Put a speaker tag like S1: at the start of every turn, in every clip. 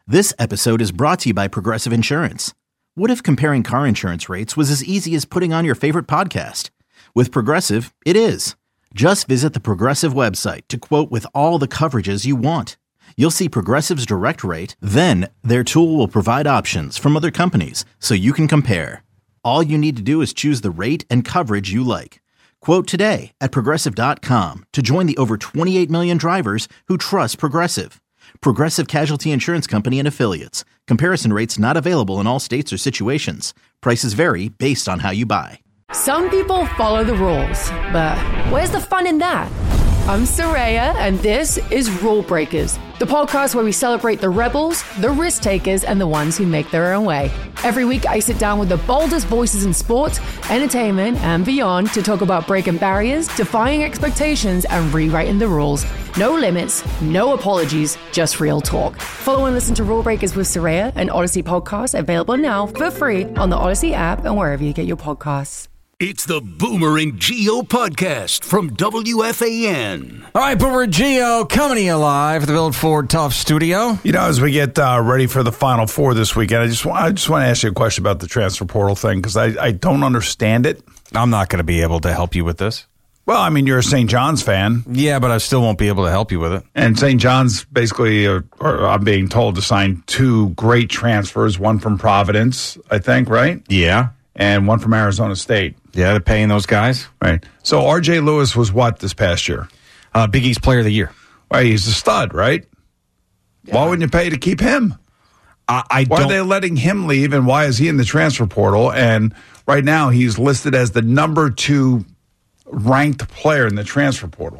S1: This episode is brought to you by Progressive Insurance. What if comparing car insurance rates was as easy as putting on your favorite podcast? With Progressive, it is. Just visit the Progressive website to quote with all the coverages you want. You'll see Progressive's direct rate, then their tool will provide options from other companies so you can compare. All you need to do is choose the rate and coverage you like. Quote today at Progressive.com to join the over 28 million drivers who trust Progressive. Progressive Casualty Insurance Company and Affiliates. Comparison rates not available in all states or situations. Prices vary based on how you buy.
S2: Some people follow the rules, but where's the fun in that? I'm Soraya, and this is Rule Breakers, the podcast where we celebrate the rebels, the risk takers, and the ones who make their own way. Every week, I sit down with the boldest voices in sports, entertainment, and beyond to talk about breaking barriers, defying expectations, and rewriting the rules. No limits, no apologies, just real talk. Follow and listen to Rule Breakers with Soraya, an Odyssey podcast available now for free on the Odyssey app and wherever you get your podcasts.
S3: It's the Boomer and Geo podcast from WFAN.
S4: All right, Boomer and Geo coming to you live at the Build Ford Tough studio.
S5: You know, as we get ready for the Final Four this weekend, I just want to ask you a question about the transfer portal thing because I don't understand it.
S4: I'm not going to be able to help you with this.
S5: Well, I mean, you're a St. John's fan.
S4: Yeah, but I still won't be able to help you with it.
S5: And St. John's basically, I'm being told to sign two great transfers, one from Providence, I think, right?
S4: Yeah.
S5: And one from Arizona State.
S4: Yeah, they're paying those guys.
S5: Right. So R.J. Lewis was what this past year?
S4: Big East Player of the Year.
S5: Right, he's a stud, right? Yeah. Why wouldn't you pay to keep him? Why are they letting him leave, and why is he in the transfer portal? And right now he's listed as the number 2 ranked player in the transfer portal.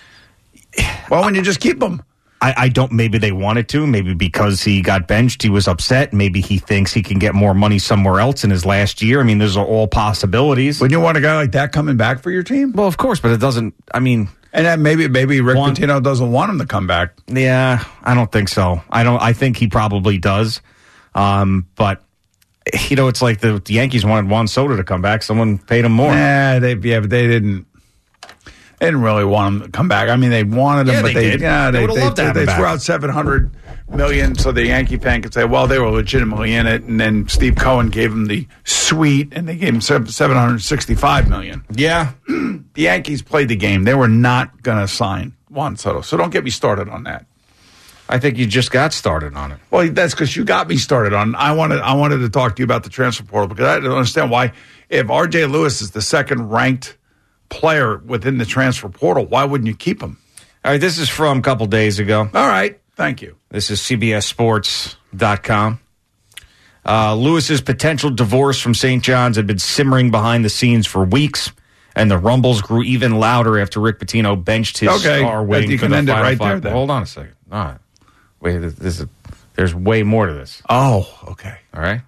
S5: Why wouldn't you just keep him?
S4: I don't. Maybe they wanted to. Maybe because he got benched, he was upset. Maybe he thinks he can get more money somewhere else in his last year. I mean, those are all possibilities.
S5: Wouldn't you want a guy like that coming back for your team?
S4: Well, of course, but it doesn't. I mean,
S5: and then maybe Rick Pitino doesn't want him to come back.
S4: Yeah, I don't think so. I think he probably does. But you know, it's like the Yankees wanted Juan Soto to come back. Someone paid him more.
S5: But they didn't. They didn't really want him to come back. I mean, they wanted him, but they threw out $700 million so the Yankee fan could say, well, they were legitimately in it. And then Steve Cohen gave him the suite, and they gave him $765 million.
S4: Yeah.
S5: The Yankees played the game. They were not going to sign Juan Soto. So don't get me started on that.
S4: I think you just got started on it.
S5: Well, that's because you got me started on it. I wanted to talk to you about the transfer portal because I don't understand why, if R.J. Lewis is the second ranked player within the transfer portal, why wouldn't you keep him?
S4: All right, this is from a couple days ago.
S5: All right, thank you.
S4: This is CBSSports.com. Lewis's potential divorce from St. John's had been simmering behind the scenes for weeks, and the rumbles grew even louder after Rick Pitino benched his star wing
S5: you
S4: for
S5: can
S4: the
S5: end
S4: Final
S5: it right
S4: Five.
S5: there, then.
S4: Hold on a second. All right. Wait, there's way more to this.
S5: Oh, okay.
S4: All right.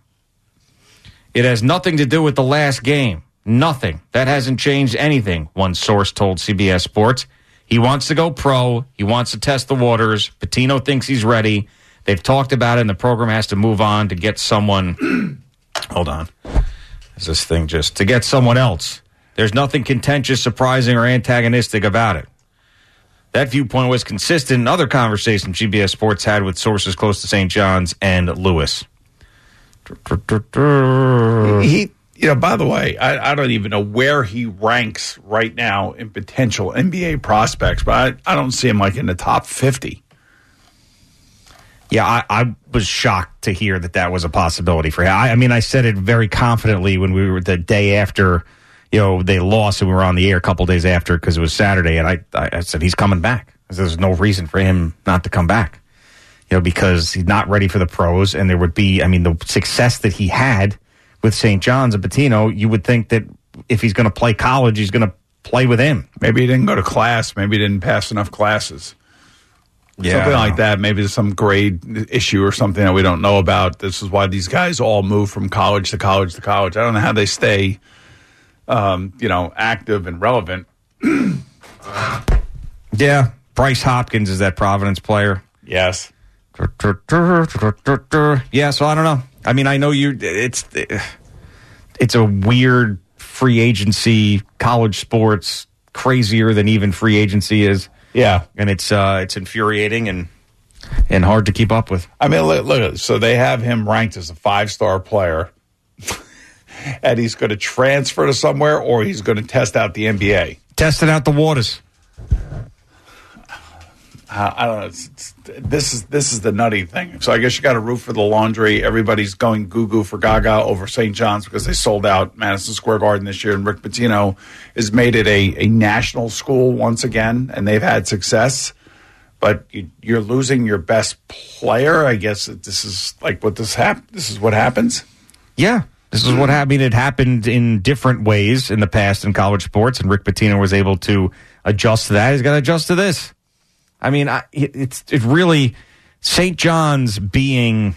S4: It has nothing to do with the last game. Nothing. That hasn't changed anything, one source told CBS Sports. He wants to go pro. He wants to test the waters. Pitino thinks he's ready. They've talked about it, and the program has to move on to get someone. Hold on. Is this thing just to get someone else? There's nothing contentious, surprising, or antagonistic about it. That viewpoint was consistent in other conversations CBS Sports had with sources close to St. John's and Lewis.
S5: By the way, I don't even know where he ranks right now in potential NBA prospects, but I don't see him like in the top 50.
S4: Yeah, I was shocked to hear that was a possibility for him. I mean, I said it very confidently when we were the day after, they lost and we were on the air a couple days after because it was Saturday, and I said he's coming back. There's no reason for him not to come back, because he's not ready for the pros, and there would be, the success that he had with St. John's and Pitino, you would think that if he's going to play college, he's going to play with him.
S5: Maybe he didn't go to class. Maybe he didn't pass enough classes. Yeah, something like that. Maybe there's some grade issue or something that we don't know about. This is why these guys all move from college to college to college. I don't know how they stay, active and relevant.
S4: Yeah. Bryce Hopkins is that Providence player.
S5: Yes.
S4: Yeah, so I don't know. I mean, I know it's a weird free agency, college sports, crazier than even free agency is.
S5: Yeah.
S4: And it's infuriating, and and hard to keep up with.
S5: I mean, look. So they have him ranked as a 5-star player, and he's going to transfer to somewhere, or he's going to test out the NBA.
S4: Testing out the waters.
S5: I don't know. This is the nutty thing. So I guess you got to root for the Laundry. Everybody's going goo for Gaga over St. John's because they sold out Madison Square Garden this year, and Rick Pitino has made it a national school once again, and they've had success. But you're losing your best player. I guess this is like what this is what happens.
S4: Yeah, this is what happened. It happened in different ways in the past in college sports, and Rick Pitino was able to adjust to that. He's got to adjust to this. I mean, it really, St. John's being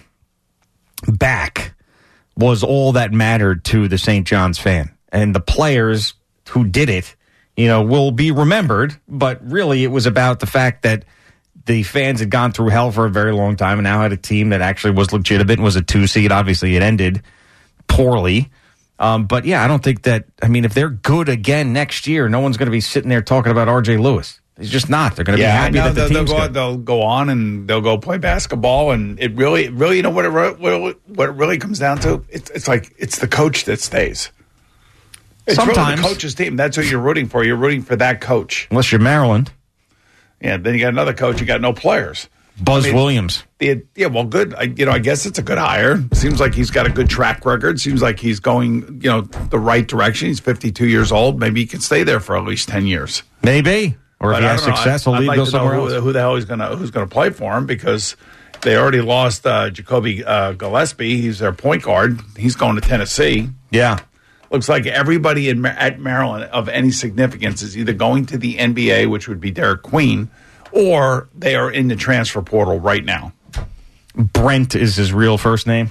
S4: back was all that mattered to the St. John's fan. And the players who did it, will be remembered. But really, it was about the fact that the fans had gone through hell for a very long time and now had a team that actually was legitimate and was a 2 seed. Obviously, it ended poorly. But, yeah, I don't think that, if they're good again next year, no one's going to be sitting there talking about R.J. Lewis. It's just not. They're going to be happy that the team's good.
S5: They'll go on and they'll go play basketball, and it really, what it really comes down to? It's like it's the coach that stays. It's
S4: sometimes
S5: really the coach's team. That's who you're rooting for. You're rooting for that coach.
S4: Unless you're Maryland.
S5: Yeah, then you got another coach. You got no players.
S4: Buzz Williams.
S5: Well, good. I guess it's a good hire. Seems like he's got a good track record. Seems like he's going, the right direction. He's 52 years old. Maybe he can stay there for at least 10 years.
S4: Maybe. Or if he has success, he'll go somewhere else.
S5: Who the hell who's going to play for him, because they already lost Jacoby Gillespie. He's their point guard. He's going to Tennessee.
S4: Yeah.
S5: Looks like everybody at Maryland of any significance is either going to the NBA, which would be Derek Queen, or they are in the transfer portal right now.
S4: Brent is his real first name.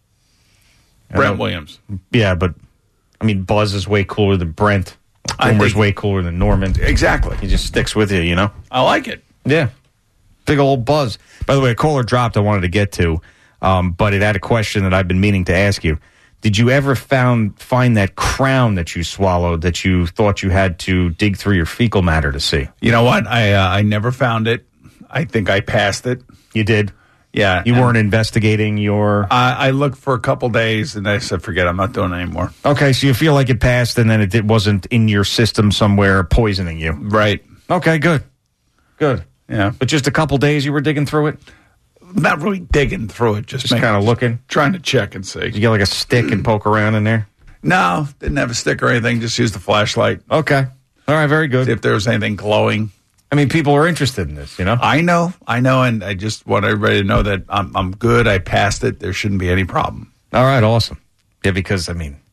S5: Brent Williams.
S4: Yeah, but, Buzz is way cooler than Brent. Boomer's way cooler than Norman.
S5: Exactly.
S4: He just sticks with you,
S5: I like it.
S4: Yeah. Big old Buzz. By the way, a caller dropped I wanted to get to, but it had a question that I've been meaning to ask you. Did you ever find that crown that you swallowed that you thought you had to dig through your fecal matter to see?
S5: You know what? I never found it. I think I passed it.
S4: You did?
S5: Yeah.
S4: You weren't investigating your...
S5: I looked for a couple days, and I said, forget it, I'm not doing it anymore.
S4: Okay, so you feel like it passed, and then it wasn't in your system somewhere poisoning you.
S5: Right.
S4: Okay, good. Good.
S5: Yeah.
S4: But just a couple days you were digging through it?
S5: Not really digging through it, just
S4: kind of looking?
S5: Trying to check and see.
S4: Did you get like a stick and poke around in there?
S5: No, didn't have a stick or anything, just used a flashlight.
S4: Okay. All right, very good.
S5: See if there was anything glowing.
S4: People are interested in this,
S5: I know, and I just want everybody to know that I'm good. I passed it. There shouldn't be any problem.
S4: All right, awesome. Yeah, because,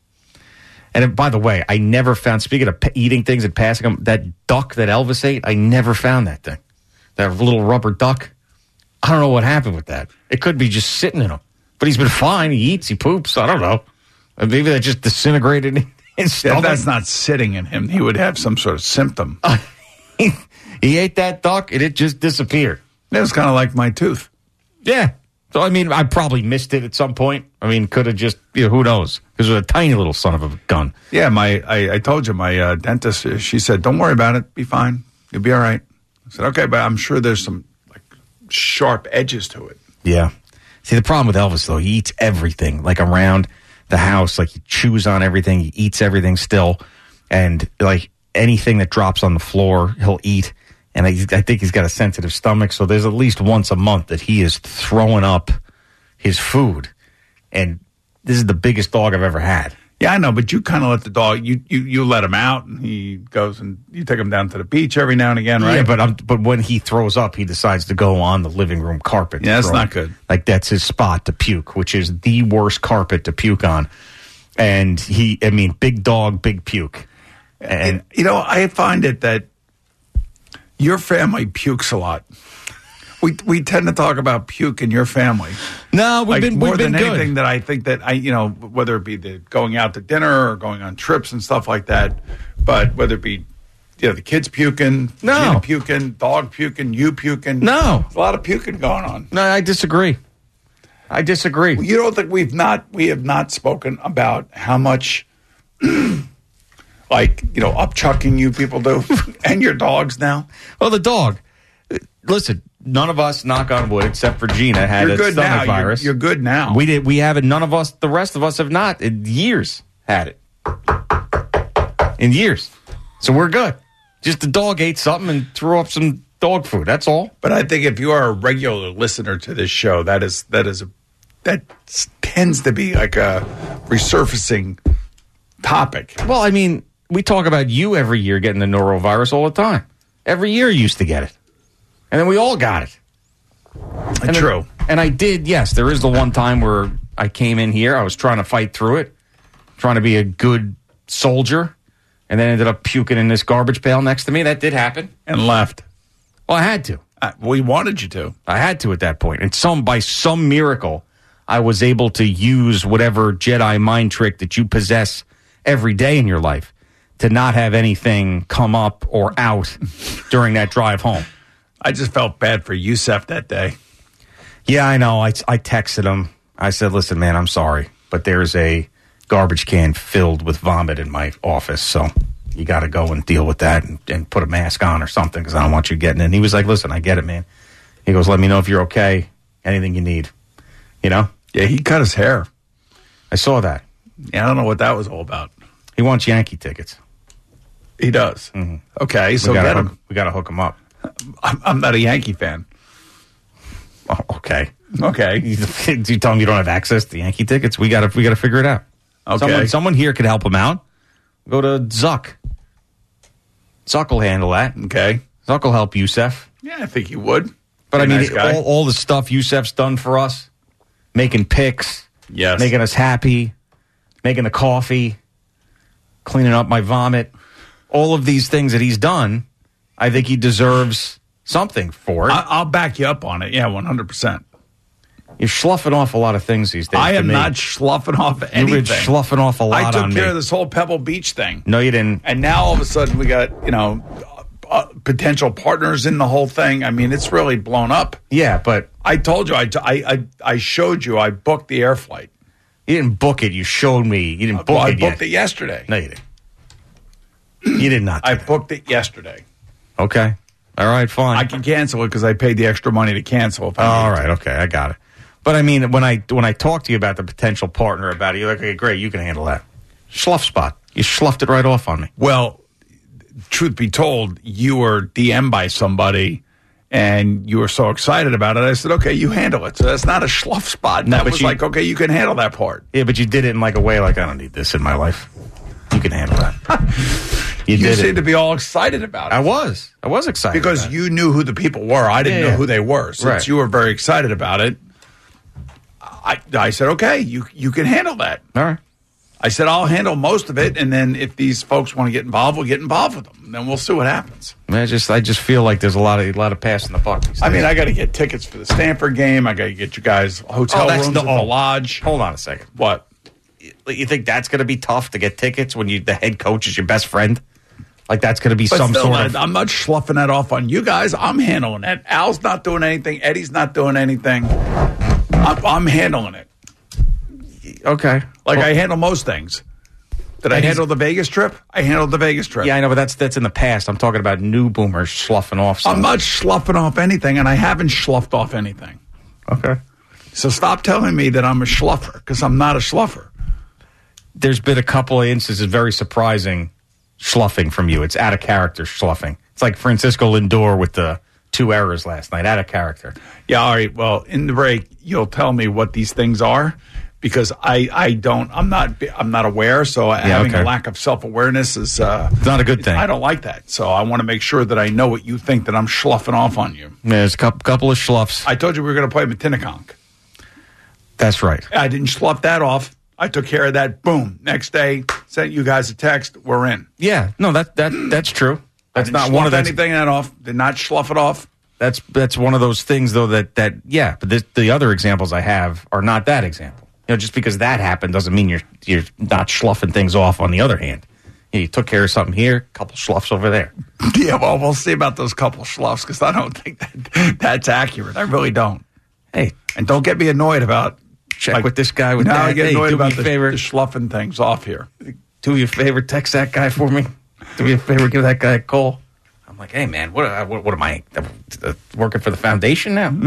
S4: and by the way, I never found, speaking of eating things and passing them, that duck that Elvis ate, I never found that thing. That little rubber duck. I don't know what happened with that. It could be just sitting in him. But he's been fine. He eats, he poops. I don't know. Maybe that just disintegrated in his stomach.
S5: That's not sitting in him. He would have some sort of symptom.
S4: He ate that duck, and it just disappeared.
S5: It was kind of like my tooth.
S4: Yeah. So, I probably missed it at some point. Could have just, who knows? Because it was a tiny little son of a gun.
S5: Yeah, I told you, my dentist, she said, don't worry about it. Be fine. You'll be all right. I said, okay, but I'm sure there's some sharp edges to it.
S4: Yeah. See, the problem with Elvis, though, he eats everything, around the house. He chews on everything. He eats everything still. And, anything that drops on the floor, he'll eat. And I think he's got a sensitive stomach, so there's at least once a month that he is throwing up his food. And this is the biggest dog I've ever had.
S5: Yeah, I know, but you kind of let the dog, you let him out, and he goes and you take him down to the beach every now and again, right?
S4: Yeah, but when he throws up, he decides to go on the living room carpet.
S5: Yeah, that's not good.
S4: That's his spot to puke, which is the worst carpet to puke on. And big dog, big puke. And
S5: I find it that your family pukes a lot. We tend to talk about puke in your family.
S4: No, we've been
S5: more than
S4: good.
S5: anything that I think that whether it be the going out to dinner or going on trips and stuff like that, but whether it be the kids puking, Gina puking, dog puking, you puking.
S4: No,
S5: there's a lot of puking going on.
S4: No, I disagree.
S5: You don't think we have not spoken about how much upchucking you people do and your dogs now?
S4: Well, the dog. Listen, none of us, knock on wood, except for Gina, had a stomach virus.
S5: You're good now.
S4: We have it. None of us, the rest of us have not. In years, had it. In years. So we're good. Just the dog ate something and threw up some dog food. That's all.
S5: But I think if you are a regular listener to this show, that tends to be like a resurfacing topic.
S4: Well, I mean, we talk about you every year getting the norovirus all the time. Every year you used to get it. And then we all got it.
S5: True.
S4: And I did, yes. There is the one time where I came in here. I was trying to fight through it, trying to be a good soldier, and then ended up puking in this garbage pail next to me. That did happen.
S5: And left.
S4: Well, I had to.
S5: We wanted you to.
S4: I had to at that point. And by some miracle, I was able to use whatever Jedi mind trick that you possess every day in your life to not have anything come up or out during that drive home.
S5: I just felt bad for Youssef that day.
S4: Yeah, I know. I texted him. I said, listen, man, I'm sorry, but there's a garbage can filled with vomit in my office, so you got to go and deal with that and put a mask on or something because I don't want you getting it. And he was like, listen, I get it, man. He goes, let me know if you're okay, anything you need, you know?
S5: Yeah, he cut his hair.
S4: I saw that.
S5: Yeah, I don't know what that was all about.
S4: He wants Yankee tickets.
S5: He does.
S4: Mm-hmm.
S5: Okay, so get him.
S4: We got to hook him up.
S5: I'm not a Yankee fan.
S4: Oh, okay.
S5: Okay.
S4: You tell him you don't have access to Yankee tickets? We got to figure it out.
S5: Okay.
S4: Someone here could help him out. Go to Zuck. Zuck will handle that.
S5: Okay.
S4: Zuck will help Youssef.
S5: Yeah, I think he would.
S4: But I mean, all the stuff Youssef's done for us, making picks,
S5: yes,
S4: making us happy, making the coffee, cleaning up my vomit, all of these things that he's done, I think he deserves something for it.
S5: I'll back you up on it. Yeah, 100%.
S4: You're schluffing off a lot of things these days.
S5: I am not schluffing off anything.
S4: You've been schluffing off a lot on me.
S5: I took care of this whole Pebble Beach thing.
S4: No, you didn't.
S5: And now all of a sudden we got, potential partners in the whole thing. I mean, it's really blown up.
S4: Yeah, but
S5: I told you, I showed you, I booked the air flight.
S4: You didn't book it. You showed me. You didn't book it yet.
S5: I booked it yesterday.
S4: No, you didn't. You did not.
S5: I booked it yesterday.
S4: Okay. All right, fine.
S5: I can cancel it because I paid the extra money to cancel. If I
S4: all right, okay, I got it. But I mean, when I talk to you about the potential partner about it, you're like, okay, great, you can handle that. Schluff spot. You schluffed it right off on me.
S5: Well, truth be told, you were DM'd by somebody and you were so excited about it. I said, okay, you handle it. So that's not a schluff spot. No, that was like, okay, you can handle that part.
S4: Yeah, but you did it in like a way like, I don't need this in my life. You can handle that.
S5: You seem to be all excited about it.
S4: I was excited.
S5: Because you knew who the people were. I didn't know who they were. Since you were very excited about it, I said, okay, you can handle that.
S4: All right.
S5: I said, I'll handle most of it, and then if these folks want to get involved, we'll get involved with them. Then we'll see what happens.
S4: I just feel like there's a lot of passing the buck.
S5: I mean, I got to get tickets for the Stanford game. I got to get you guys hotel rooms at the lodge.
S4: Hold on a second.
S5: What?
S4: You think that's going to be tough to get tickets when the head coach is your best friend? Like that's going to be some sort of...
S5: I'm not schluffing that off on you guys. I'm handling it. Al's not doing anything. Eddie's not doing anything. I'm handling it.
S4: Okay.
S5: I handle most things. Did I handle the Vegas trip? I handled the Vegas trip.
S4: Yeah, I know, but that's in the past. I'm talking about new boomers sloughing off something.
S5: I'm not sloughing off anything, and I haven't sloughed off anything.
S4: Okay.
S5: So stop telling me that I'm a schluffer, because I'm not a schluffer.
S4: There's been a couple of instances, very surprising schluffing from you. It's out of character schluffing. It's like Francisco Lindor with the 2 errors last night. Out of character.
S5: Yeah, all right. Well, in the break, you'll tell me what these things are. Because I'm not aware, so having a lack of self-awareness is
S4: it's not a good thing.
S5: I don't like that, so I want to make sure that I know what you think that I'm schluffing off on you.
S4: There's a couple of schluffs.
S5: I told you we were going to play Matinaconk.
S4: That's right.
S5: I didn't schluff that off. I took care of that. Boom. Next day, sent you guys a text. We're in.
S4: Yeah. No, that's true. That's not one of
S5: anything that off. Did not schluff it off.
S4: That's one of those things though that but the other examples I have are not that example. Just because that happened doesn't mean you're not schluffing things off on the other hand. You took care of something here, a couple schluffs over there.
S5: Yeah, well, we'll see about those couple schluffs because I don't think that's accurate. I really don't.
S4: Hey.
S5: And don't get me annoyed about...
S4: Check with this guy with
S5: that.
S4: Now
S5: I get annoyed about the schluffing things off here.
S4: Do me a favor, text that guy for me. Do me a favor, give that guy a call. I'm like, hey, man, what am I working for the foundation now?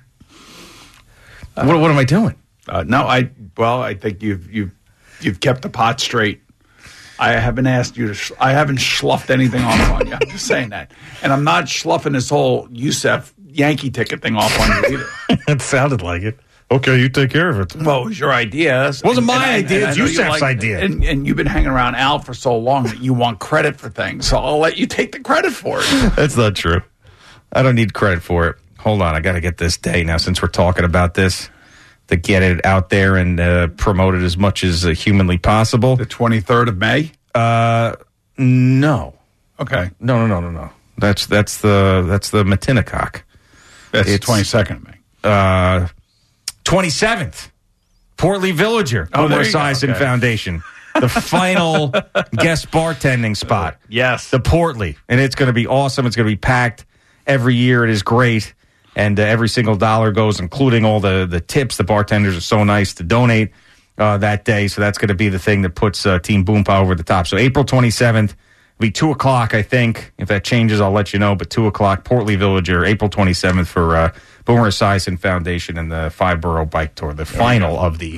S4: What am I doing?
S5: No, I think you've kept the pot straight. I haven't asked you to. I haven't schluffed anything off on you. I'm just saying that, and I'm not schluffing this whole Youssef Yankee ticket thing off on you either.
S4: It sounded like it. Okay, you take care of it.
S5: Well, it was your idea.
S4: It wasn't my idea. It's Youssef's idea.
S5: And you've been hanging around Al for so long that you want credit for things. So I'll let you take the credit for it.
S4: That's not true. I don't need credit for it. Hold on. I got to get this day now since we're talking about this to get it out there and promote it as much as humanly possible.
S5: The 23rd of May?
S4: No.
S5: Okay.
S4: No. That's the Matinacock.
S5: It's the 22nd of May.
S4: 27th, Portly Villager, Homer Esiason Foundation. The final guest bartending spot.
S5: Yes.
S4: The Portly. And it's going to be awesome. It's going to be packed every year. It is great. And every single dollar goes, including all the tips. The bartenders are so nice to donate that day. So that's going to be the thing that puts Team Boompa over the top. So April 27th, it'll be 2 o'clock, I think. If that changes, I'll let you know. But 2 o'clock, Portly Villager, April 27th for Boomer Esiason Foundation and the 5-borough bike tour. The final of the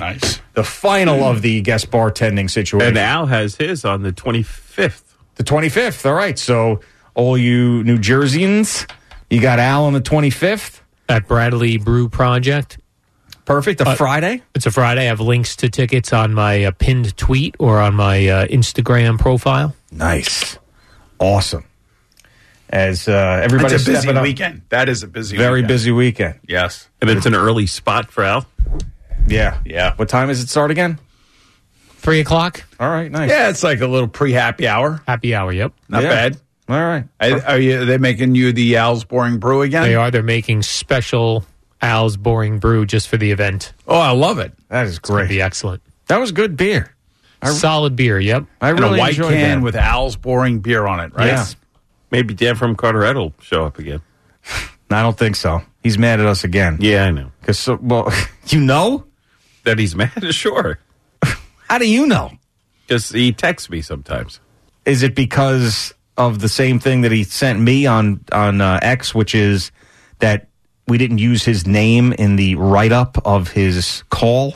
S4: guest bartending situation.
S6: And Al has his on the 25th.
S4: The 25th. All right. So all you New Jerseyans, you got Al on the 25th
S7: at Bradley Brew Project.
S4: Perfect. A Friday.
S7: It's a Friday. I have links to tickets on my pinned tweet or on my Instagram profile.
S4: Nice. Awesome. As everybody's
S5: it's a busy
S4: stepping up.
S5: weekend. That is a busy
S4: Very
S5: weekend.
S4: busy weekend.
S5: Yes.
S6: And it's an early spot for Al.
S4: Yeah. What time does it start again?
S7: 3 o'clock.
S4: All right, nice.
S5: Yeah, it's like a little pre-happy hour.
S7: Happy hour, yep.
S5: Not bad.
S4: All right.
S5: Are they making you the Al's Boring Brew again?
S7: They are. They're making special Al's Boring Brew just for the event.
S5: Oh, I love it.
S4: That is
S7: It's going
S4: great.
S7: to be excellent.
S4: That was good beer.
S7: Solid beer, yep.
S4: I
S5: And
S4: really
S5: a white
S4: enjoyed
S5: can
S4: that.
S5: with Al's Boring beer on it, right?
S4: Yeah.
S6: Maybe Dan from Carteret will show up again.
S4: I don't think so. He's mad at us again.
S6: Yeah, I know.
S4: You know?
S6: That he's mad? Sure.
S4: How do you know?
S6: Because he texts me sometimes.
S4: Is it because of the same thing that he sent me on X, which is that we didn't use his name in the write-up of his call?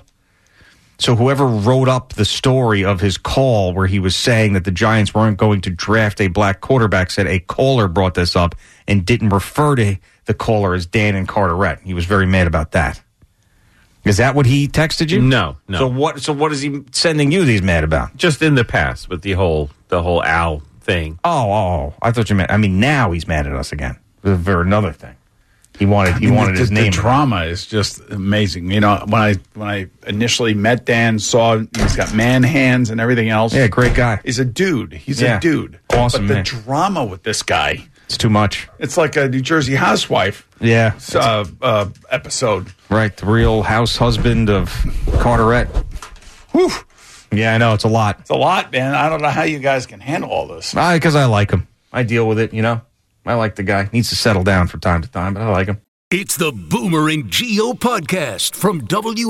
S4: So whoever wrote up the story of his call where he was saying that the Giants weren't going to draft a black quarterback said a caller brought this up and didn't refer to the caller as Dan and Carteret. He was very mad about that. Is that what he texted you?
S6: No.
S4: So what is he sending you that he's mad about?
S6: Just in the past with the whole Al thing.
S4: Oh, I thought you meant. I mean, now he's mad at us again for another thing. He wanted his name.
S5: The drama is just amazing. You know, when I initially met Dan, saw he's got man hands and everything else.
S4: Yeah, great guy.
S5: He's a dude. A dude.
S4: Awesome,
S5: but
S4: man.
S5: the drama with this guy,
S4: It's too much.
S5: it's like a New Jersey housewife
S4: Yeah.
S5: episode.
S4: Right, the real house husband of Carteret.
S5: Whew.
S4: Yeah, I know, it's a lot.
S5: It's a lot, man. I don't know how you guys can handle all this.
S4: Because I like him. I deal with it, you know. I like the guy. Needs to settle down from time to time, but I like him.
S3: It's the Boomer and Geo podcast from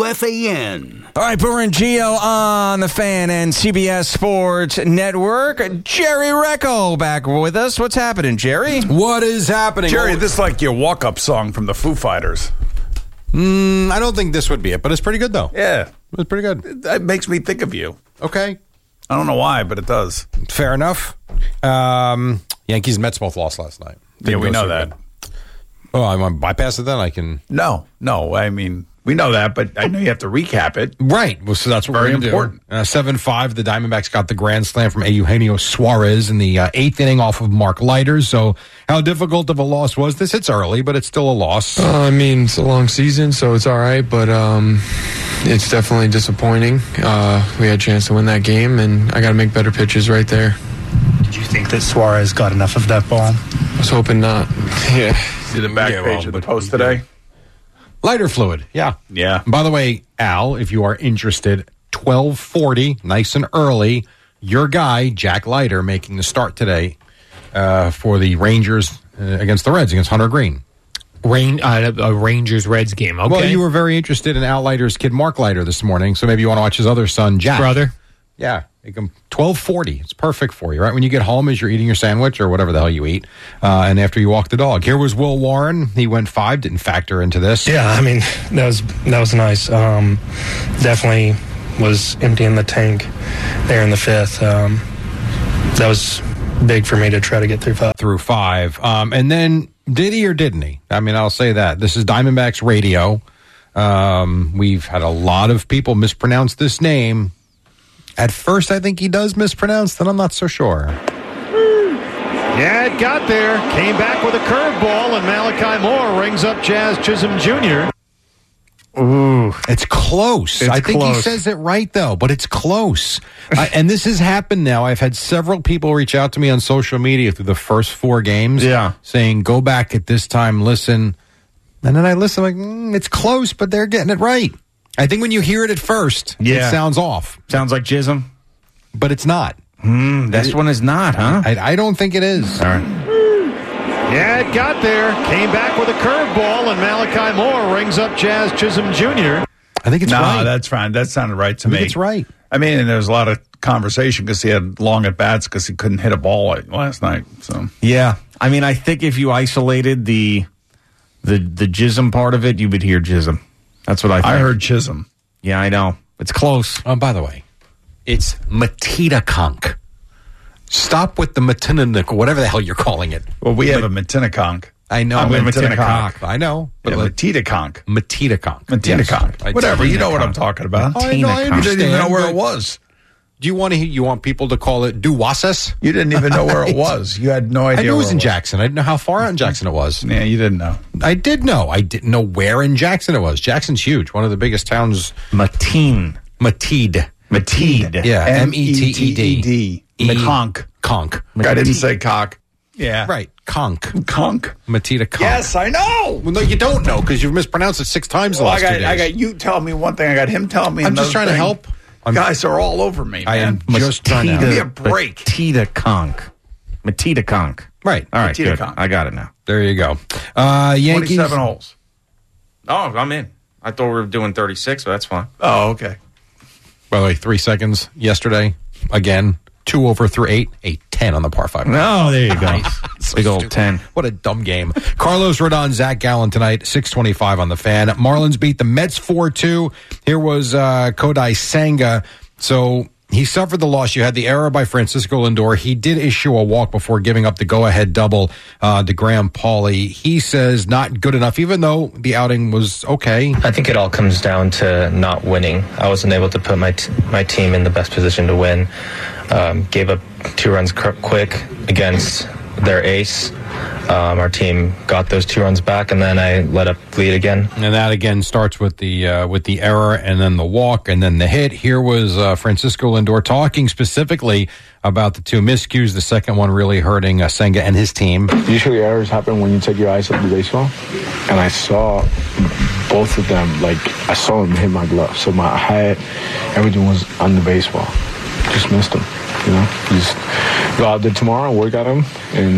S3: WFAN.
S4: All right, Boomer and Geo on the Fan and CBS Sports Network. Jerry Recco back with us. What's happening, Jerry?
S8: What is happening?
S5: Jerry, this is like your walk-up song from the Foo Fighters.
S8: I don't think this would be it, but it's pretty good, though.
S5: Yeah.
S8: It's pretty good.
S5: That makes me think of you.
S8: Okay.
S5: I don't know why, but it does.
S8: Fair enough. Yankees and Mets both lost last night.
S5: Yeah, we know that.
S8: Oh, I want to bypass it then? I can.
S5: No. I mean, we know that, but I know you have to recap it.
S8: Right. Well, so that's what
S5: Very
S8: we're going to
S5: important.
S8: do. 7-5, the Diamondbacks got the grand slam from Eugenio Suarez in the 8th inning off of Mark Leiters. So how difficult of a loss was this? It's early, but it's still a loss.
S9: I mean, it's a long season, so it's all right, but it's definitely disappointing. We had a chance to win that game, and I got to make better pitches right there.
S10: Did you think that Suarez got enough of that ball?
S9: I was hoping not. Yeah.
S5: See the back page of the Post today?
S8: Lighter fluid. Yeah.
S5: Yeah.
S8: By the way, Al, if you are interested, 12:40, nice and early, your guy, Jack Leiter, making the start today for the Rangers against the Reds, against Hunter Green.
S7: A Rangers-Reds game, okay.
S8: Well, you were very interested in Al Leiter's kid, Mark Leiter, this morning, so maybe you want to watch his other son, Jack.
S7: Brother?
S8: Yeah. Make them 12:40. It's perfect for you, right? When you get home as you're eating your sandwich or whatever the hell you eat, and after you walk the dog. Here was Will Warren. He went 5, didn't factor into this.
S10: Yeah, I mean, that was nice. Definitely was emptying the tank there in the 5th. That was big for me to try to get through 5.
S8: And then did he or didn't he? I mean, I'll say that. This is Diamondbacks radio. We've had a lot of people mispronounce this name. At first, I think he does mispronounce, then I'm not so sure.
S11: Yeah, it got there. Came back with a curveball, and Malachi Moore rings up Jazz Chisholm Jr.
S8: Ooh, it's close. I think
S11: close.
S8: He says it right, though, but it's close. And this has happened now. I've had several people reach out to me on social media through the first 4 games saying, go back at this time, listen. And then I listen, like, it's close, but they're getting it right. I think when you hear it at first, it sounds off.
S4: Sounds like Jism.
S8: But it's not.
S4: This one is not, huh?
S8: I don't think it is.
S4: All right.
S11: Yeah, it got there. Came back with a curveball, and Malachi Moore rings up Jazz Chisholm Jr.
S8: I think it's right.
S5: No, that's fine. That sounded right to me.
S8: It's right.
S5: I mean, and there was a lot of conversation because he had long at bats because he couldn't hit a ball last night. So
S4: yeah, I mean, I think if you isolated the Jism part of it, you would hear Jism. That's what I think.
S5: I heard Chisholm.
S4: Yeah, I know. It's close.
S8: By the way, it's Matitakonk. Stop with the Matinanik, whatever the hell you're calling it.
S5: Well, we have a Matinakonk.
S8: I know.
S5: Matinakonk.
S8: I know.
S5: But Matitakonk.
S8: Matitakonk.
S5: Matitakonk.
S8: Yes.
S5: Whatever. You know what I'm talking about.
S8: I know. I understand.
S5: You didn't even know where it was.
S8: Do you want people to call it Duwases?
S5: You didn't even know where it was. You had no idea.
S8: I knew it was in Jackson. I didn't know how far out in Jackson it was.
S5: Yeah, you didn't know.
S8: I did know. I didn't know where in Jackson it was. Jackson's huge. One of the biggest towns.
S4: Mateed.
S8: Yeah.
S5: M-E-T-E-D. Conk.
S8: Conk.
S5: I didn't say cock. Yeah.
S8: Right. Conk. Matitakonk.
S5: Yes, I know.
S8: Well, no, you don't know because you've mispronounced it 6 times the last 2 days.
S5: I got you telling me one thing. I got him telling me
S8: I'm
S5: another
S8: just trying
S5: thing.
S8: to help.
S5: Guys are all over me, man.
S8: I am just trying to
S5: give me a break.
S4: Matitakonk.
S8: Right.
S4: All right, good.
S5: Matitakonk.
S4: I got it now.
S8: There you go. Yankees.
S5: 27 holes.
S4: Oh, I'm in. I thought we were doing 36, so that's fine.
S5: Oh, okay.
S8: By the way, 3 seconds yesterday. Again, 2 over through 8. A 10 on the par 5.
S4: Oh, there you go.
S8: So
S4: big old
S8: stupid.
S4: 10.
S8: What a dumb game. Carlos Rodon, Zach Gallen tonight, 6:25 on the Fan. Marlins beat the Mets 4-2. Here was Kodai Senga. So he suffered the loss. You had the error by Francisco Lindor. He did issue a walk before giving up the go-ahead double to Graham Pauley. He says not good enough, even though the outing was okay.
S12: I think it all comes down to not winning. I wasn't able to put my team in the best position to win. Gave up 2 runs quick against their ace. Our team got those 2 runs back, and then I let up lead again.
S8: And that again starts with the error, and then the walk, and then the hit. Here was Francisco Lindor talking specifically about the 2 miscues. The second one really hurting Senga and his team.
S13: Usually errors happen when you take your eyes off the baseball, and I saw both of them. Like I saw him hit my glove, so my head, everything was on the baseball. Just missed him. You know, just go out there tomorrow, work at him, and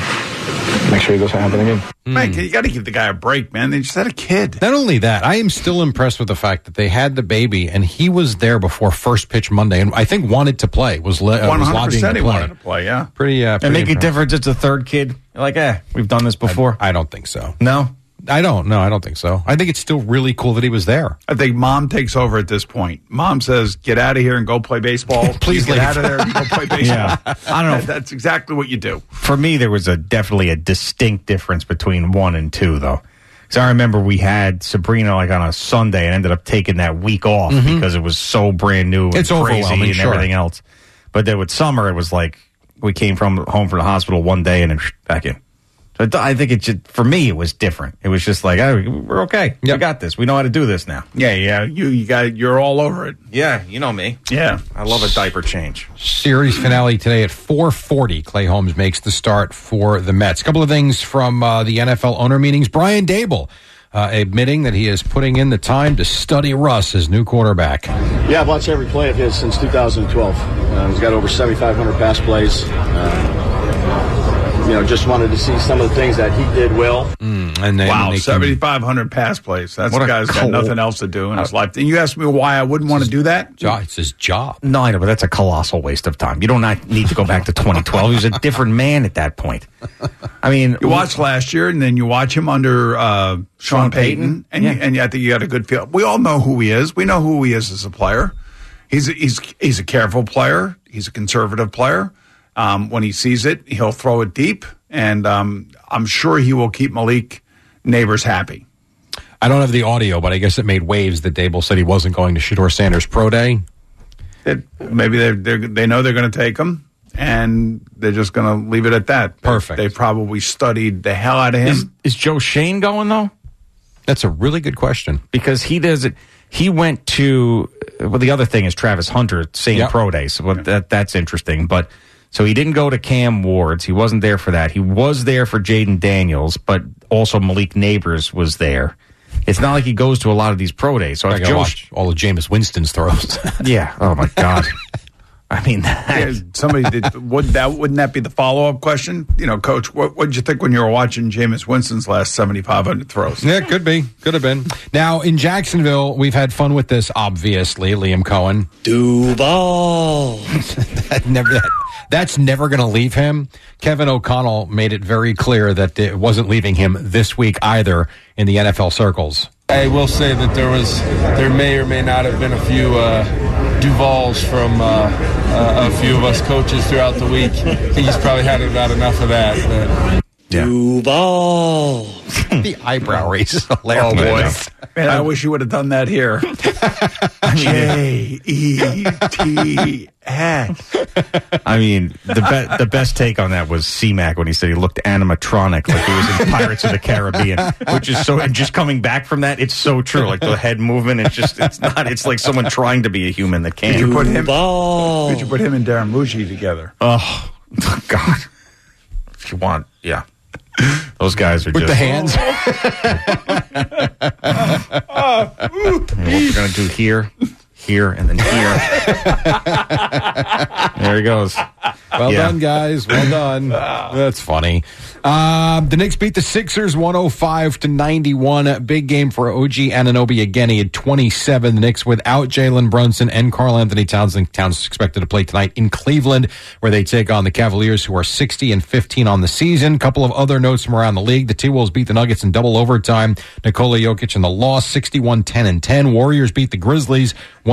S13: make sure it doesn't happen again.
S5: Man, you got to give the guy a break, man. They just had a kid.
S8: Not only that, I am still impressed with the fact that they had the baby, and he was there before first pitch Monday, and I think wanted to play. Was
S5: 100% he wanted to play. Yeah,
S8: pretty.
S4: And make a difference. It's a third kid. You're like, we've done this before.
S8: I don't think so.
S4: No.
S8: I don't. No, I don't think so. I think it's still really cool that he was there.
S5: I think Mom takes over at this point. Mom says, "Get out of here and go play baseball.
S8: Please
S5: get out of there and go play baseball."
S4: Yeah. I don't know.
S5: That's exactly what you do.
S4: For me, there was definitely a distinct difference between 1 and 2, though. Because I remember we had Sabrina like on a Sunday and ended up taking that week off because it was so brand new and
S8: it's
S4: crazy
S8: overwhelming,
S4: and everything else. But then with summer, it was like we came home from the hospital one day and then back in. So I think for me, it was different. It was just like, we're okay. Yep. We got this. We know how to do this now.
S5: Yeah. You're all over it.
S4: Yeah, you know me.
S5: Yeah.
S4: I love a diaper change.
S8: Series finale today at 4:40. Clay Holmes makes the start for the Mets. A couple of things from the NFL owner meetings. Brian Daboll admitting that he is putting in the time to study Russ, his new quarterback.
S14: Yeah, I've watched every play of his since 2012. He's got over 7,500 pass plays. just wanted to see some of the things that he did well.
S5: And then wow, 7,500 pass plays. That's a guy's got nothing else to do in his life. And you ask me why I wouldn't want to do that?
S8: It's his job.
S4: No, I know, but that's a colossal waste of time. You don't need to go back to 2012. He was a different man at that point. I mean,
S5: you watch last year, and then you watch him under Sean Payton, and I think you got a good feel. We all know who he is. We know who he is as a player. He's a careful player. He's a conservative player. When he sees it, he'll throw it deep, and I'm sure he will keep Malik Neighbors happy.
S8: I don't have the audio, but I guess it made waves that Dable said he wasn't going to Shedeur Sanders' pro day.
S5: Maybe they know they're going to take him, and they're just going to leave it at that.
S8: Perfect.
S5: They probably studied the hell out of him.
S4: Is Joe Shane going, though?
S8: That's a really good question.
S4: Because he does it. He went to, well, the other thing is Travis Hunter, same pro day, so that's interesting. But so he didn't go to Cam Ward's. He wasn't there for that. He was there for Jaden Daniels, but also Malik Neighbors was there. It's not like he goes to a lot of these pro days. So
S8: I gotta watch all of Jameis Winston's throws.
S4: Yeah. Oh my God. I mean,
S5: somebody did. Wouldn't that be the follow-up question? Coach, what did you think when you were watching Jameis Winston's last 7,500 throws?
S8: Yeah, could be. Could have been. Now, in Jacksonville, we've had fun with this, obviously, Liam Cohen.
S15: Duval.
S8: That's never going to leave him. Kevin O'Connell made it very clear that it wasn't leaving him this week either in the NFL circles.
S16: I will say that there may or may not have been a few Duvals from a few of us coaches throughout the week. He's probably had about enough of that. But.
S15: Yeah. Duval.
S8: The eyebrow raise is hilarious.
S5: Oh, boy. Man, I wish you would have done that here. J-E-T-S.
S4: I mean, the best take on that was C-Mac when he said he looked animatronic, like he was in Pirates of the Caribbean, which is so, and just coming back from that, it's so true. Like the head movement, it's like someone trying to be a human that can't.
S5: Could you put him and Darren Muji together?
S4: Oh, God. If you want, yeah. Those guys are
S8: with
S4: just...
S8: the hands.
S4: What we're going to do here, and then here. There he goes.
S8: Well done, guys. Well done. That's funny. The Knicks beat the Sixers 105-91. Big game for OG Anunoby again. He had 27. The Knicks without Jalen Brunson and Karl-Anthony Towns. Towns is expected to play tonight in Cleveland, where they take on the Cavaliers, who are 60-15 on the season. Couple of other notes from around the league. The T-Wolves beat the Nuggets in double overtime. Nikola Jokic in the loss, 61-10-10. Warriors beat the Grizzlies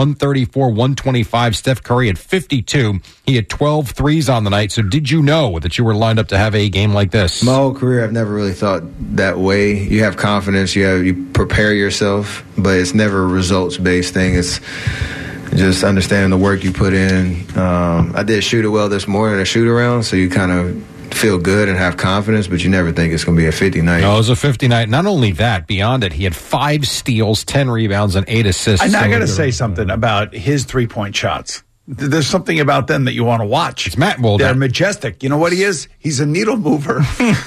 S8: 134-125. Steph Curry had 52. He had 12 threes on the night. So did you know that you were lined up to have a game like this?
S17: My whole career, I've never really thought that way. You have confidence, you prepare yourself, but it's never a results-based thing. It's just understanding the work you put in. I did shoot it well this morning, a shoot-around, so you kind of feel good and have confidence, but you never think it's going to be a 50 night.
S8: No, it was a 50 night. Not only that, beyond it, he had 5 steals, 10 rebounds, and 8 assists.
S5: And I got to say something about his three-point shots. There's something about them that you want to watch.
S8: It's Matt.
S5: They're majestic. You know what he is? He's a needle mover.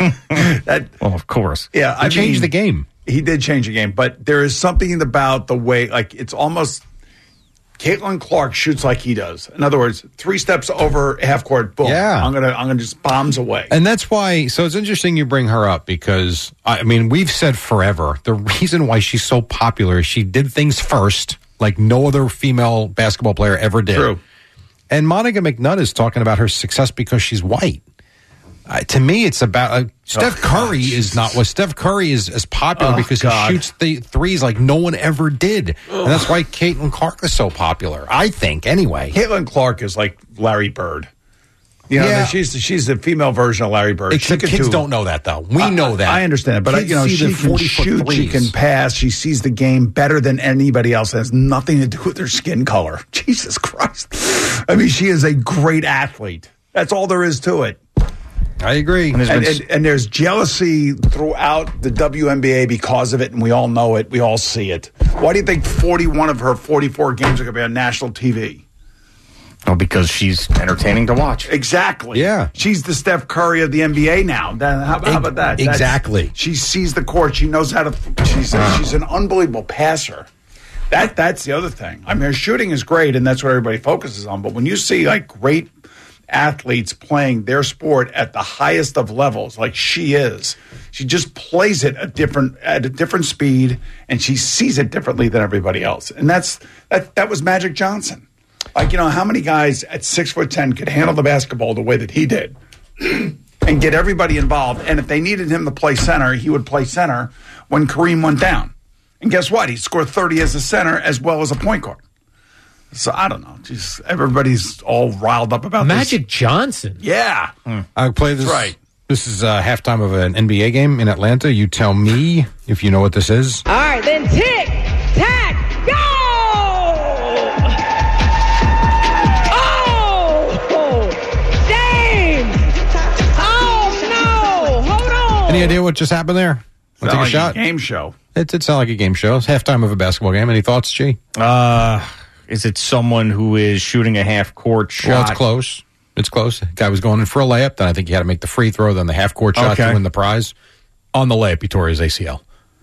S4: Well, of course.
S5: Yeah,
S8: he changed the game.
S5: He did change the game, but there is something about the way, like, it's almost Caitlin Clark shoots like he does. In other words, 3 steps over half court, boom.
S8: Yeah.
S5: I'm gonna just bombs away.
S8: And that's why, so it's interesting you bring her up because, I mean, we've said forever, the reason why she's so popular is she did things first, like no other female basketball player ever did.
S5: True.
S8: And Monica McNutt is talking about her success because she's white. To me, it's about Steph Curry is not. Well, Steph Curry is as popular because he shoots the threes like no one ever did, and that's why Caitlin Clark is so popular. I think, anyway.
S5: Caitlin Clark is like Larry Bird. You know, she's the female version of Larry Bird.
S8: Except kids don't know that, though. We know that.
S5: I understand, but
S8: kids
S5: she can shoot,
S8: threes.
S5: she can pass, she sees the game better than anybody else. It has nothing to do with her skin color. Jesus Christ! I mean, she is a great athlete. That's all there is to it.
S8: I agree.
S5: And there's jealousy throughout the WNBA because of it, and we all know it. We all see it. Why do you think 41 of her 44 games are going to be on national TV?
S4: Oh, because she's entertaining to watch.
S5: Exactly.
S8: Yeah.
S5: She's the Steph Curry of the NBA now. How about that?
S8: Exactly.
S5: She sees the court. She knows how to. She's an unbelievable passer. That's the other thing. I mean, her shooting is great, and that's what everybody focuses on. But when you see like great athletes playing their sport at the highest of levels, like she is. She just plays it at a different speed, and she sees it differently than everybody else. And that was Magic Johnson. Like, how many guys at 6'10" could handle the basketball the way that he did and get everybody involved? And if they needed him to play center, he would play center when Kareem went down. And guess what? He scored 30 as a center as well as a point guard. So I don't know. Just everybody's all riled up about
S7: Magic Johnson.
S5: Yeah.
S8: I'll play this.
S5: That's right.
S8: This is halftime of an NBA game in Atlanta. You tell me if you know what this is.
S18: All right, then tick, tack, go! Oh, James! Oh, no! Hold on!
S8: Any idea what just happened there? Want to take a shot?
S5: Game show.
S8: It did sound like a game show. It's halftime of a basketball game. Any thoughts, G?
S4: Is it someone who is shooting a half-court shot?
S8: Well, it's close. It's close. The guy was going in for a layup. Then I think he had to make the free throw, then the half-court shot to win the prize. On the layup, he tore his ACL.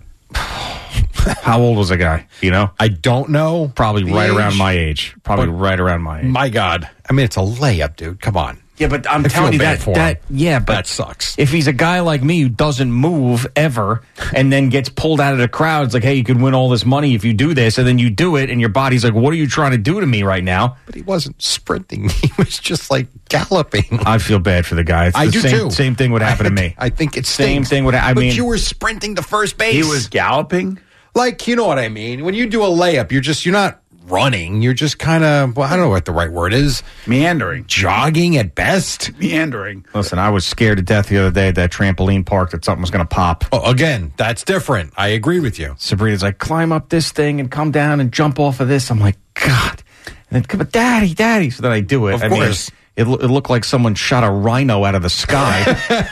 S4: How old was the guy?
S8: I don't know.
S4: Probably right around my age.
S8: My God. I mean, it's a layup, dude. Come on.
S4: Yeah, but I'm telling you
S8: but
S4: that
S8: sucks.
S4: If he's a guy like me who doesn't move ever and then gets pulled out of the crowd, it's like, hey, you could win all this money if you do this, and then you do it, and your body's like, what are you trying to do to me right now?
S8: But he wasn't sprinting. He was just like galloping.
S4: I feel bad for the guy.
S8: I do too.
S4: Same thing would happen to me.
S8: I think it's
S4: same thing would happen.
S8: But you were sprinting to first base.
S5: He was galloping?
S8: Like, you know what I mean? When you do a layup, you're not running. You're just kind of, I don't know what the right word is.
S5: Meandering.
S8: Jogging at best.
S5: Meandering.
S4: Listen, I was scared to death the other day at that trampoline park that something was going to pop.
S8: Oh, again, that's different. I agree with you.
S4: Sabrina's like, climb up this thing and come down and jump off of this. I'm like, God. And then, come on, Daddy. So then I do it.
S8: Of course.
S4: It looked like someone shot a rhino out of the sky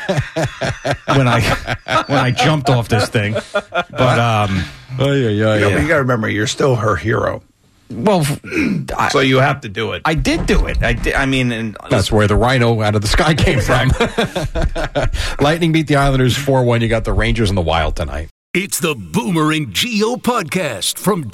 S4: when I jumped off this thing. But
S5: you got to remember, you're still her hero.
S4: Well,
S5: so you have to do it.
S4: I did do it. I mean, and
S8: that's where the rhino out of the sky came from. Lightning beat the Islanders 4-1. You got the Rangers and the Wild tonight.
S3: It's the Boomer and Geo podcast from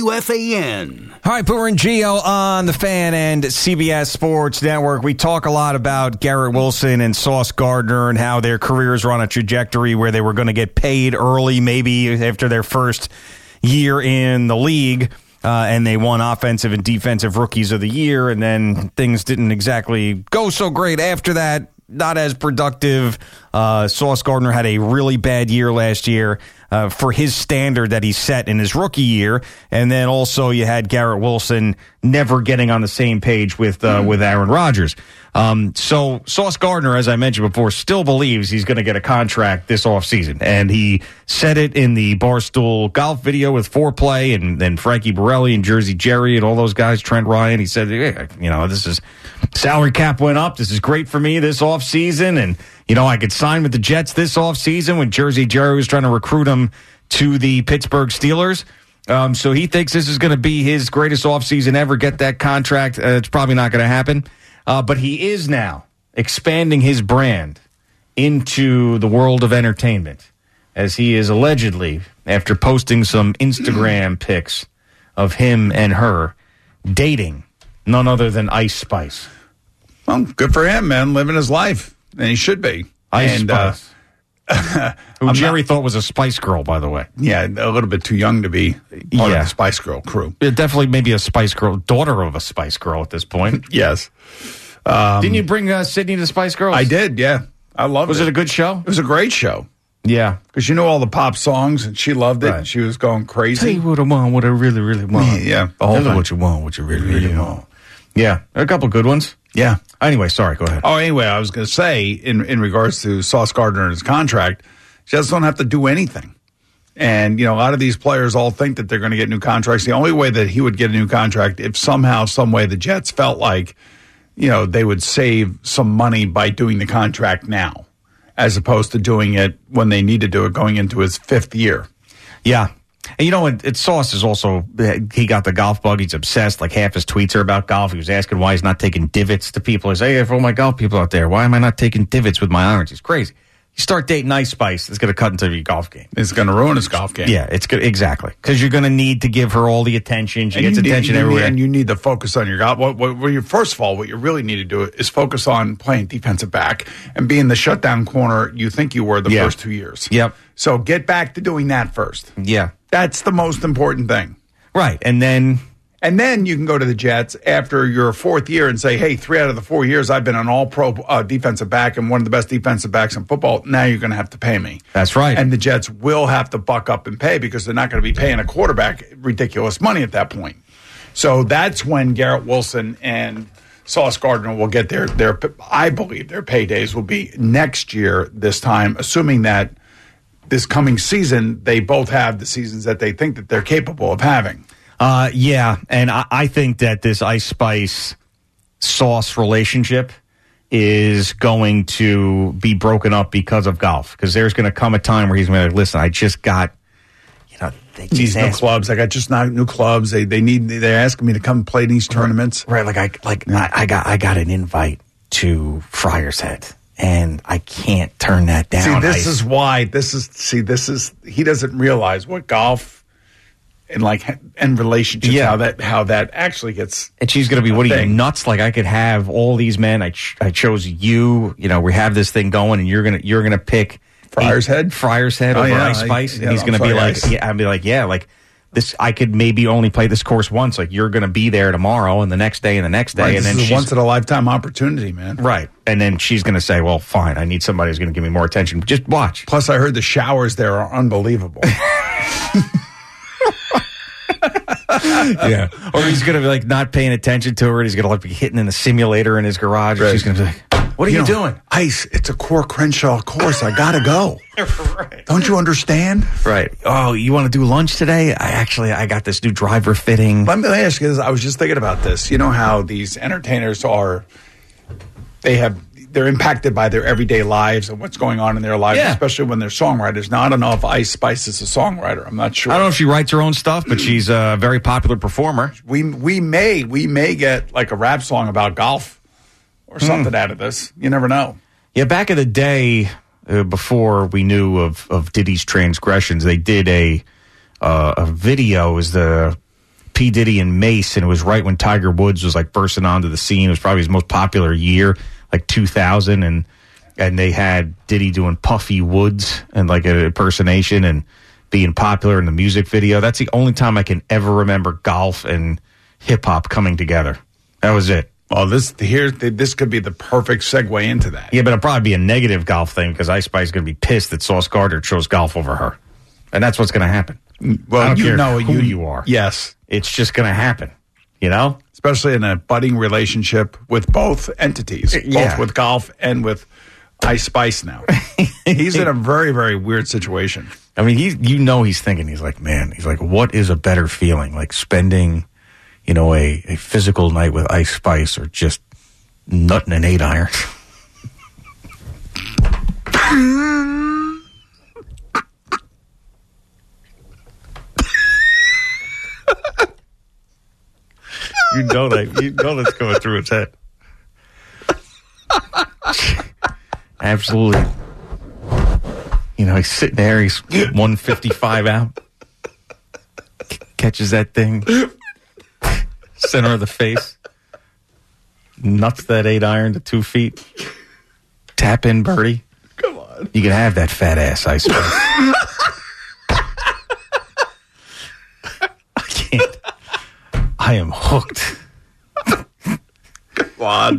S3: WFAN.
S4: All right, Boomer and Geo on the Fan and CBS Sports Network. We talk a lot about Garrett Wilson and Sauce Gardner and how their careers were on a trajectory where they were going to get paid early, maybe after their first year in the league. And they won Offensive and Defensive Rookies of the Year, and then things didn't exactly go so great after that. Not as productive. Sauce Gardner had a really bad year last year for his standard that he set in his rookie year. And then also you had Garrett Wilson never getting on the same page with Aaron Rodgers. So Sauce Gardner, as I mentioned before, still believes he's going to get a contract this offseason. And he said it in the Barstool Golf video with Foreplay and then Frankie Borelli and Jersey Jerry and all those guys, Trent Ryan. He said, this is salary cap went up. This is great for me this offseason. And, I could sign with the Jets this offseason when Jersey Jerry was trying to recruit him to the Pittsburgh Steelers. So he thinks this is going to be his greatest offseason ever, get that contract. It's probably not going to happen. But he is now expanding his brand into the world of entertainment, as he is allegedly, after posting some Instagram pics of him and her dating none other than Ice Spice.
S5: Well, good for him, man, living his life. And he should be.
S4: Ice Spice. Who Jerry thought was a Spice Girl, by the way.
S5: Yeah, a little bit too young to be part of the Spice Girl crew.
S4: Definitely maybe a Spice Girl, daughter of a Spice Girl at this point.
S5: Yes.
S4: Didn't you bring Sydney to Spice Girls?
S5: I did, yeah. I loved it.
S4: Was it a good show?
S5: It was a great show.
S4: Yeah.
S5: Because you know all the pop songs, and she loved it, and she was going crazy.
S4: Tell you what I want, what I really, really want.
S5: Yeah, the whole
S4: Tell
S5: thing.
S4: me what you want, what you really, really want. Yeah, a couple good ones.
S5: Yeah.
S4: Anyway, sorry, go ahead.
S5: Oh, anyway, I was going to say, in regards to Sauce Gardner and his contract, she just don't have to do anything. And, a lot of these players all think that they're going to get new contracts. The only way that he would get a new contract, if somehow, some way the Jets felt like, they would save some money by doing the contract now, as opposed to doing it when they need to do it going into his fifth year.
S4: Yeah. And it's Sauce is also, he got the golf bug. He's obsessed. Like half his tweets are about golf. He was asking why he's not taking divots to people. He's like, hey, for all my golf people out there, why am I not taking divots with my irons? He's crazy. You start dating Ice Spice, it's going to cut into your golf game.
S5: It's going to ruin his golf game.
S4: Yeah, it's good. Exactly. Because you're going to need to give her all the attention. She gets attention everywhere.
S5: And you need to focus on your golf. First of all, what you really need to do is focus on playing defensive back and being the shutdown corner you think you were the first 2 years.
S4: Yep.
S5: So get back to doing that first.
S4: Yeah.
S5: That's the most important thing.
S4: Right. And then
S5: you can go to the Jets after your fourth year and say, hey, 3 out of the 4 years I've been an all-pro defensive back and one of the best defensive backs in football. Now you're going to have to pay me.
S4: That's right.
S5: And the Jets will have to buck up and pay because they're not going to be paying a quarterback ridiculous money at that point. So that's when Garrett Wilson and Sauce Gardner will get their I believe their paydays will be next year this time, assuming that this coming season they both have the seasons that they think that they're capable of having.
S4: Yeah, and I think that this Ice Spice Sauce relationship is going to be broken up because of golf. Because there's going to come a time where he's going to be like, listen, I just got,
S5: these new clubs. I got just not new clubs. They're asking me to come play these tournaments.
S4: Right, I got an invite to Friar's Head. And I can't turn that down.
S5: See, this is why he doesn't realize what golf and relationships, how that actually gets.
S4: And she's going to be, what are you, nuts? Like, I could have all these men. I chose you. We have this thing going, and you're gonna pick
S5: Friar's Head
S4: over Ice Spice. And he's going to be like, I'd be like, like this. I could maybe only play this course once. Like, you're going to be there tomorrow, and the next day, and the next day,
S5: right,
S4: and then
S5: this is a once in a lifetime opportunity, man.
S4: Right, and then she's going to say, well, fine, I need somebody who's going to give me more attention. Just watch.
S5: Plus, I heard the showers there are unbelievable.
S4: Yeah, or he's going to be not paying attention to her. And he's going to be hitting in the simulator in his garage. Right. She's going to be like, "What are you doing?"
S5: Ice, it's a Core Crenshaw course. I got to go.
S4: Right.
S5: Don't you understand?
S4: Right. Oh, you want to do lunch today? I got this new driver fitting.
S5: Let me ask you this. I was just thinking about this. You know how these entertainers they're impacted by their everyday lives and what's going on in their lives, especially when they're songwriters. Now, I don't know if Ice Spice is a songwriter. I'm not sure.
S4: I don't know if she writes her own stuff, but she's a very popular performer.
S5: We may get like a rap song about golf or something out of this. You never know.
S4: Yeah, back in the day, before we knew of Diddy's transgressions, they did a video. It was the P. Diddy and Mace, and it was right when Tiger Woods was bursting onto the scene. It was probably his most popular year. 2000, and they had Diddy doing Puffy Woods and an impersonation and being popular in the music video. That's the only time I can ever remember golf and hip hop coming together. That was it.
S5: Well, this could be the perfect segue into that.
S4: Yeah, but it'll probably be a negative golf thing because Ice Spice is going to be pissed that Sauce Gardner chose golf over her, and that's what's going to happen.
S5: Well,
S4: I don't care who you are.
S5: Yes,
S4: it's just going to happen.
S5: Especially in a budding relationship with both entities, both with golf and with Ice Spice now. He's in a very, very weird situation.
S4: I mean, he's thinking, he's like, what is a better feeling? Spending, a physical night with Ice Spice or just nutting an 8-iron? You know that's going through his head. Absolutely. He's sitting there. He's 155 out. Catches that thing. Center of the face. Nuts that 8-iron to 2 feet. Tap in birdie.
S5: Come on.
S4: You can have that fat ass, Ice Spice. I can't. I am hooked.
S5: Come on.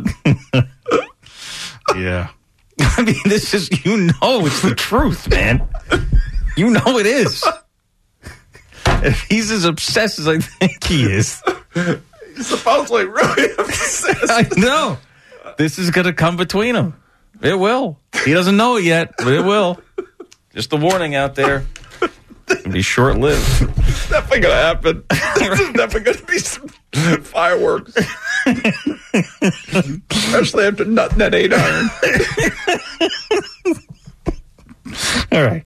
S4: Yeah. I mean, this is, it's the truth, man. It is. If he's as obsessed as I think he is.
S5: He's supposedly really obsessed.
S4: I know. This is going to come between them. It will. He doesn't know it yet, but it will. Just a warning out there. It'll be short-lived.
S5: It's definitely going to happen. There's definitely going to be some fireworks. Especially after nutting that 8-iron.
S4: All right.